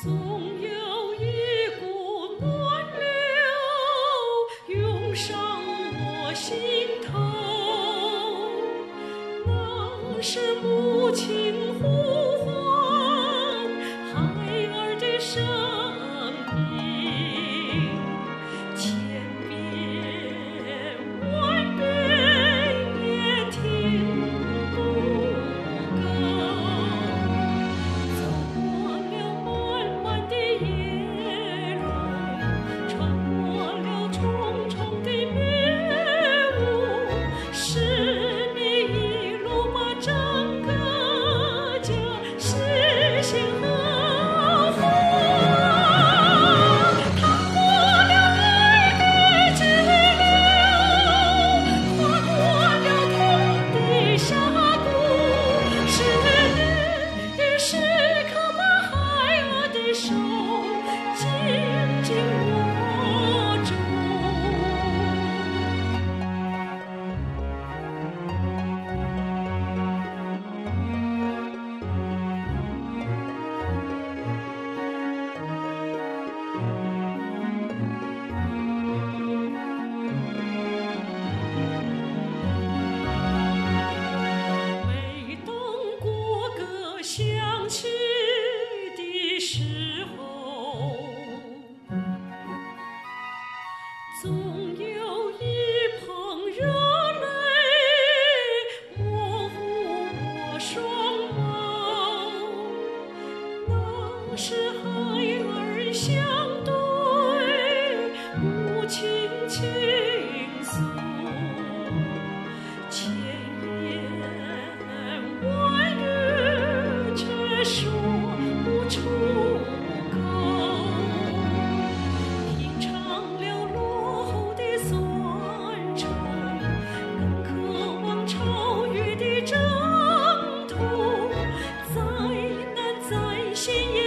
总有一股暖流涌上我心头，那是母亲呼唤孩儿的声音，千遍万遍也听不够。走过了漫漫的夜路，穿过了重重的迷雾，是你一路把整个家实现呵护。趟过了爱的支流，跨过了痛的峡谷，是你时刻把孩儿的手紧紧握住。每当国歌响起的时候，总有一捧热泪模糊我双眸，那是孩儿相对母亲倾诉，千言万语却说不出口。品尝了落后的酸楚，更渴望超越的征途。再难再险也